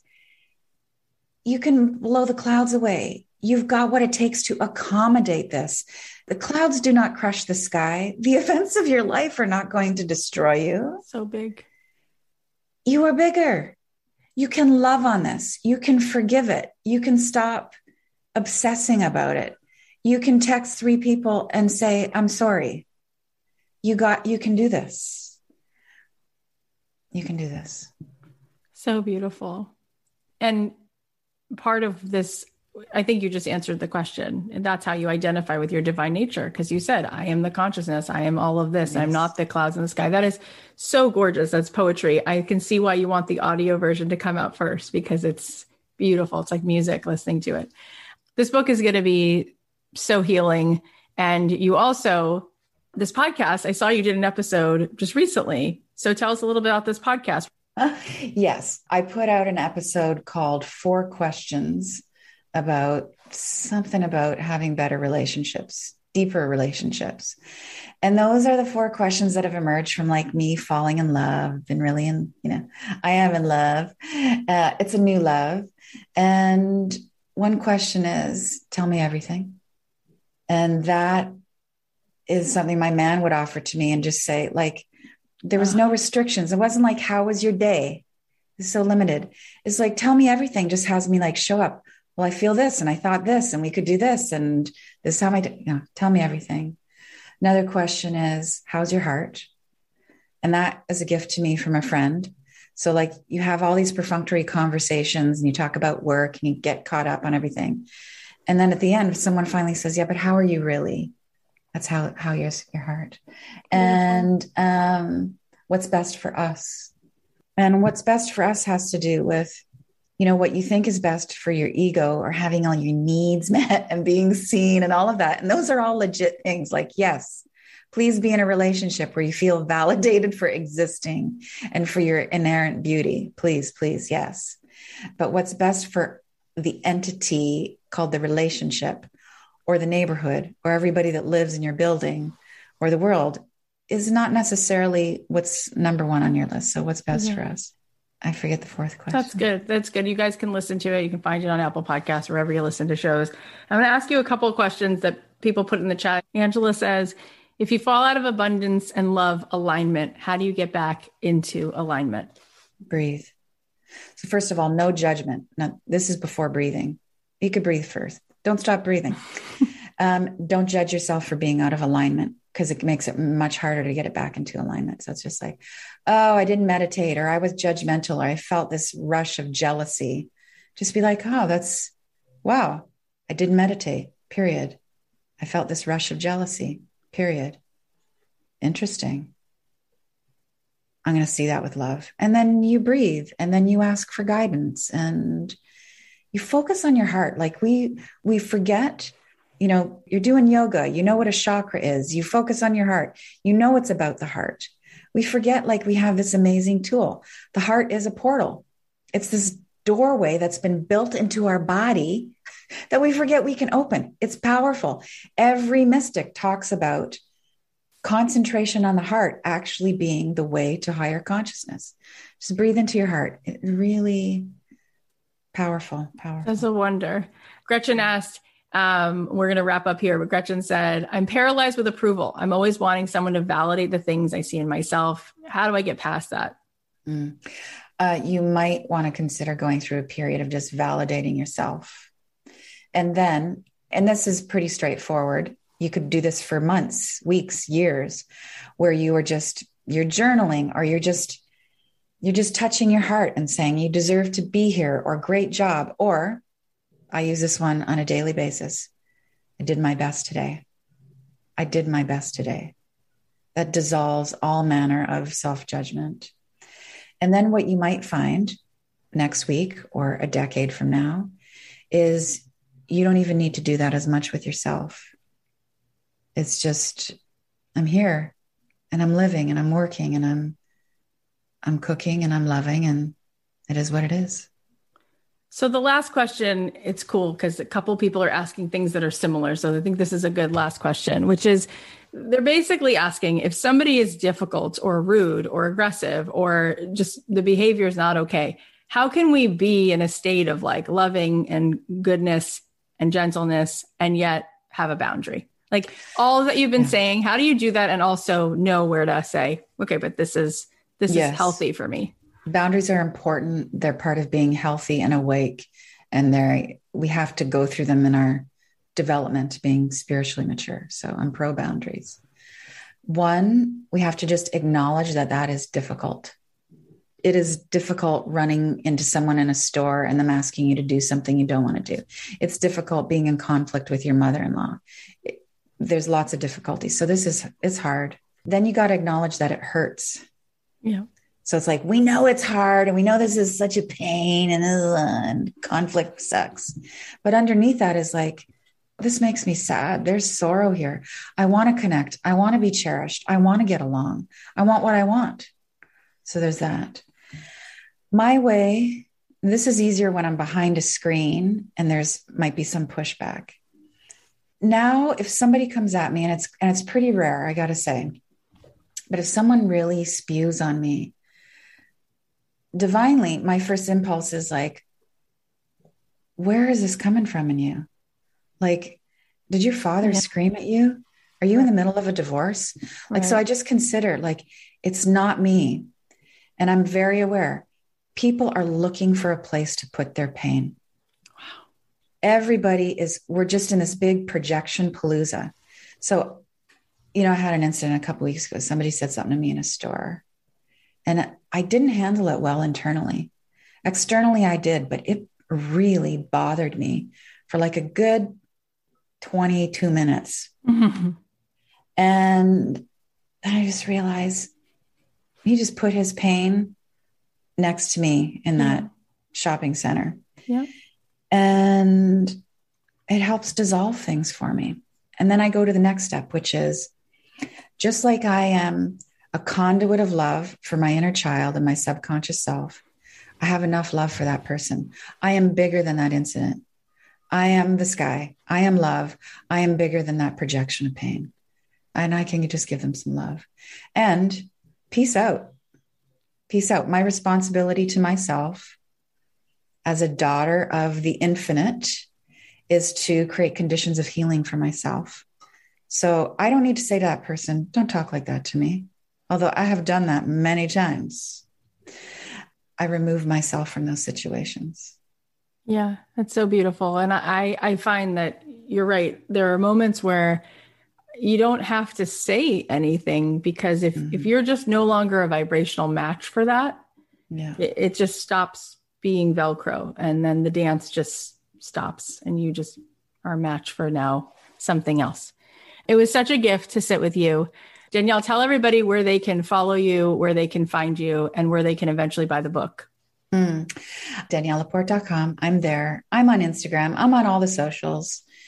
you can blow the clouds away. You've got what it takes to accommodate this. The clouds do not crush the sky. The events of your life are not going to destroy you. So big. You are bigger. You can love on this. You can forgive it. You can stop obsessing about it. You can text 3 people and say, I'm sorry. You can do this. You can do this. So beautiful. And part of this, I think you just answered the question. And that's how you identify with your divine nature. Because you said, I am the consciousness. I am all of this. Yes. I'm not the clouds in the sky. That is so gorgeous. That's poetry. I can see why you want the audio version to come out first, because it's beautiful. It's like music, listening to it. This book is going to be so healing. And you also, this podcast, I saw you did an episode just recently. So tell us a little bit about this podcast. Yes. I put out an episode called 4 Questions about something about having better relationships, deeper relationships. And those are the 4 questions that have emerged from like me falling in love and really I am in love. It's a new love. And one question is, tell me everything. And that is something my man would offer to me and just say, like, there was no restrictions. It wasn't like, how was your day? It's so limited. It's like, tell me everything. Just has me like show up. Well, I feel this and I thought this and we could do this. And this is how tell me everything. Another question is, how's your heart? And that is a gift to me from a friend. So like you have all these perfunctory conversations and you talk about work and you get caught up on everything. And then at the end, someone finally says, yeah, but how are you really? That's how your heart. And what's best for us. And what's best for us has to do with, what you think is best for your ego or having all your needs met and being seen and all of that. And those are all legit things. Like, yes, please be in a relationship where you feel validated for existing and for your inherent beauty. Please, please, yes. But what's best for the entity called the relationship or the neighborhood or everybody that lives in your building or the world is not necessarily what's number 1 on your list. So what's best for us? I forget the 4th question. That's good. That's good. You guys can listen to it. You can find it on Apple Podcasts, wherever you listen to shows. I'm going to ask you a couple of questions that people put in the chat. Angela says, if you fall out of abundance and love alignment, how do you get back into alignment? Breathe. So first of all, no judgment. Now, this is before breathing. You could breathe first. Don't stop breathing. Don't judge yourself for being out of alignment, because it makes it much harder to get it back into alignment. So it's just like, oh, I didn't meditate, or I was judgmental, or I felt this rush of jealousy. Just be like, oh, wow, I didn't meditate, period. I felt this rush of jealousy, period. Interesting. I'm going to see that with love. And then you breathe, and then you ask for guidance, and you focus on your heart. Like we forget you're doing yoga. You know what a chakra is. You focus on your heart. You know it's about the heart. We forget like we have this amazing tool. The heart is a portal. It's this doorway that's been built into our body that we forget we can open. It's powerful. Every mystic talks about concentration on the heart actually being the way to higher consciousness. Just breathe into your heart. It really powerful. That's a wonder. Gretchen asked, we're going to wrap up here, but Gretchen said, I'm paralyzed with approval. I'm always wanting someone to validate the things I see in myself. How do I get past that? You might want to consider going through a period of just validating yourself. And this is pretty straightforward. You could do this for months, weeks, years, where you're journaling, or you're just touching your heart and saying you deserve to be here, or great job. Or I use this one on a daily basis. I did my best today. That dissolves all manner of self-judgment. And then what you might find next week or a decade from now is you don't even need to do that as much with yourself. It's just, I'm here and I'm living and I'm working and I'm cooking and I'm loving, and it is what it is. So the last question, it's cool because a couple people are asking things that are similar. So I think this is a good last question, which is they're basically asking if somebody is difficult or rude or aggressive or just the behavior is not okay, how can we be in a state of like loving and goodness and gentleness and yet have a boundary? Like all that you've been saying, how do you do that and also know where to say, okay, but this is healthy for me? Boundaries are important. They're part of being healthy and awake. And we have to go through them in our development, being spiritually mature. So I'm pro boundaries. One, we have to just acknowledge that is difficult. It is difficult running into someone in a store and them asking you to do something you don't want to do. It's difficult being in conflict with your mother-in-law. There's lots of difficulties. So it's hard. Then you got to acknowledge that it hurts. Yeah. So it's like, we know it's hard and we know this is such a pain and conflict sucks. But underneath that is like, this makes me sad. There's sorrow here. I want to connect. I want to be cherished. I want to get along. I want what I want. So there's that. My way, this is easier when I'm behind a screen and might be some pushback. Now, if somebody comes at me, and it's pretty rare, I got to say, but if someone really spews on me, divinely, my first impulse is like, where is this coming from in you? Like, did your father scream at you? Are you in the middle of a divorce? Like, so I just consider like, it's not me. And I'm very aware. People are looking for a place to put their pain. Wow. We're just in this big projection palooza. So, I had an incident a couple of weeks ago. Somebody said something to me in a store and I didn't handle it well internally. Externally, I did, but it really bothered me for like a good 22 minutes. Mm-hmm. And then I just realized he just put his pain next to me in that shopping center. Yeah. And it helps dissolve things for me. And then I go to the next step, which is just like I am a conduit of love for my inner child and my subconscious self, I have enough love for that person. I am bigger than that incident. I am the sky. I am love. I am bigger than that projection of pain. And I can just give them some love. And peace out. Peace out. My responsibility to myself as a daughter of the infinite is to create conditions of healing for myself. So I don't need to say to that person, don't talk like that to me. Although I have done that many times. I remove myself from those situations. Yeah, that's so beautiful. And I find that you're right. There are moments where you don't have to say anything because if you're just no longer a vibrational match for that, it just stops being Velcro. And then the dance just stops and you just are a match for now something else. It was such a gift to sit with you. Danielle, tell everybody where they can follow you, where they can find you, and where they can eventually buy the book. DanielleLaporte.com. I'm there. I'm on Instagram. I'm on all the socials.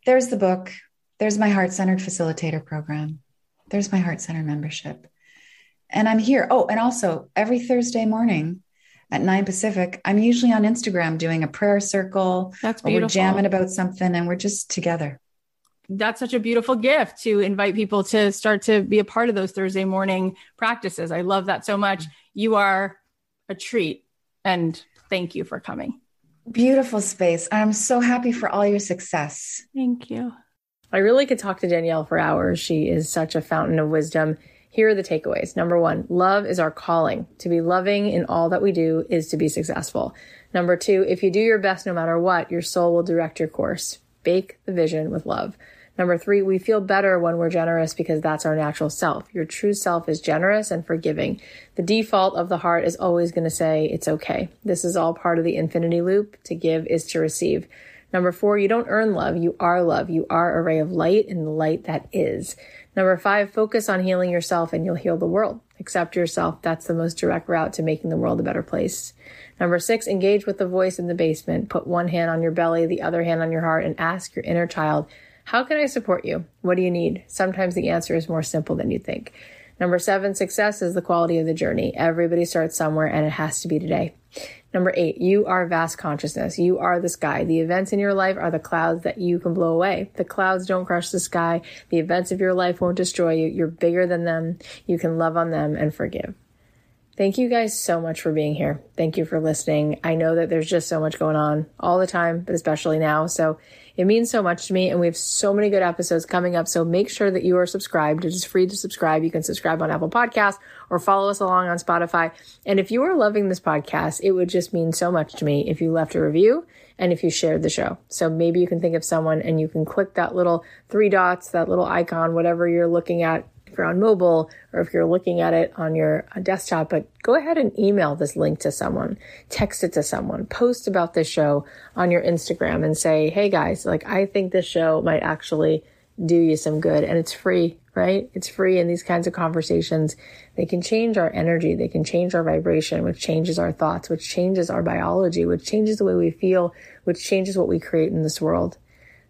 there's the book. There's my Heart-Centered Facilitator program. There's my Heart-Centered membership. And I'm here. Oh, and also every Thursday morning at 9 Pacific, I'm usually on Instagram doing a prayer circle. That's beautiful. We're jamming about something and we're just together. That's such a beautiful gift to invite people to start to be a part of those Thursday morning practices. I love that so much. You are a treat, and thank you for coming. Beautiful space. I'm so happy for all your success. Thank you. I really could talk to Danielle for hours. She is such a fountain of wisdom. Here are the takeaways. Number 1, love is our calling. To be loving in all that we do is to be successful. Number 2, if you do your best no matter what, your soul will direct your course. Bake the vision with love. Number 3, we feel better when we're generous because that's our natural self. Your true self is generous and forgiving. The default of the heart is always going to say, it's okay. This is all part of the infinity loop. To give is to receive. Number 4, you don't earn love. You are love. You are a ray of light in the light that is. Number 5, focus on healing yourself and you'll heal the world. Accept yourself. That's the most direct route to making the world a better place. Number 6, engage with the voice in the basement. Put one hand on your belly, the other hand on your heart, and ask your inner child, how can I support you? What do you need? Sometimes the answer is more simple than you think. Number 7, success is the quality of the journey. Everybody starts somewhere and it has to be today. Number 8, you are vast consciousness. You are the sky. The events in your life are the clouds that you can blow away. The clouds don't crush the sky. The events of your life won't destroy you. You're bigger than them. You can love on them and forgive. Thank you guys so much for being here. Thank you for listening. I know that there's just so much going on all the time, but especially now. So it means so much to me, and we have so many good episodes coming up. So make sure that you are subscribed. It is free to subscribe. You can subscribe on Apple Podcasts or follow us along on Spotify. And if you are loving this podcast, it would just mean so much to me if you left a review and if you shared the show. So maybe you can think of someone and you can click that little 3 dots, that little icon, whatever you're looking at, if you're on mobile or if you're looking at it on your desktop, but go ahead and email this link to someone, text it to someone, post about this show on your Instagram and say, hey guys, I think this show might actually do you some good. And it's free, right? It's free. And these kinds of conversations, they can change our energy. They can change our vibration, which changes our thoughts, which changes our biology, which changes the way we feel, which changes what we create in this world.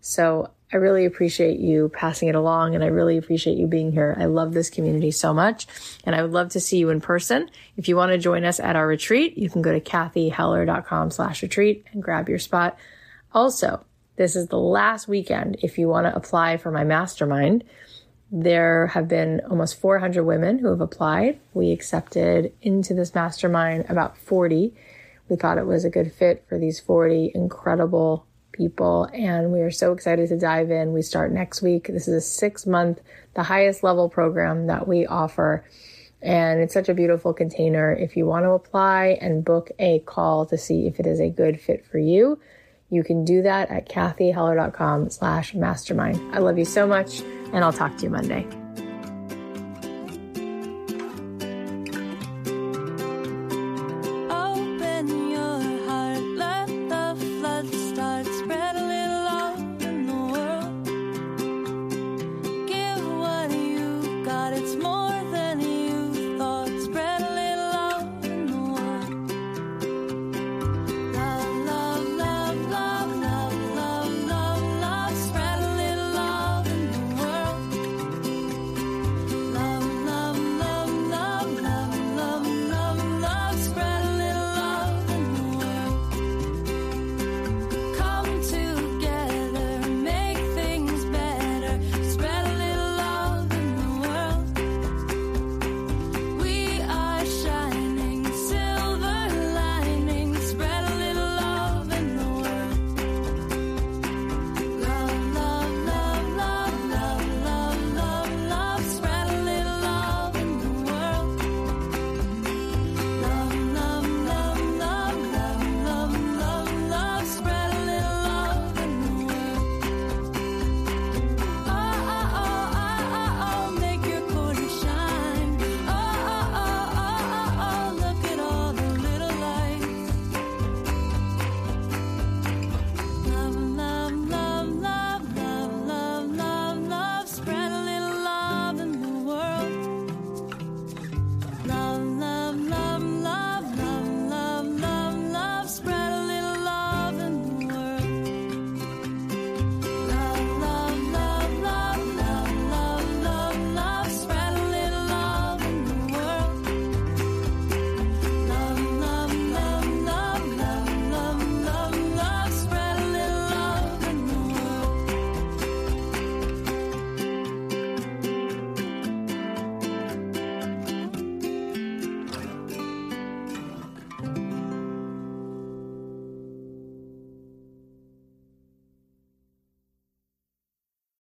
So I really appreciate you passing it along, and I really appreciate you being here. I love this community so much, and I would love to see you in person. If you want to join us at our retreat, you can go to kathyheller.com/retreat and grab your spot. Also, this is the last weekend if you want to apply for my mastermind. There have been almost 400 women who have applied. We accepted into this mastermind about 40. We thought it was a good fit for these 40 incredible people, and we are so excited to dive in. We start next week. This is a 6-month, the highest level program that we offer, and it's such a beautiful container. If you want to apply and book a call to see if it is a good fit for you, you can do that at kathyheller.com/mastermind. I love you so much, and I'll talk to you Monday.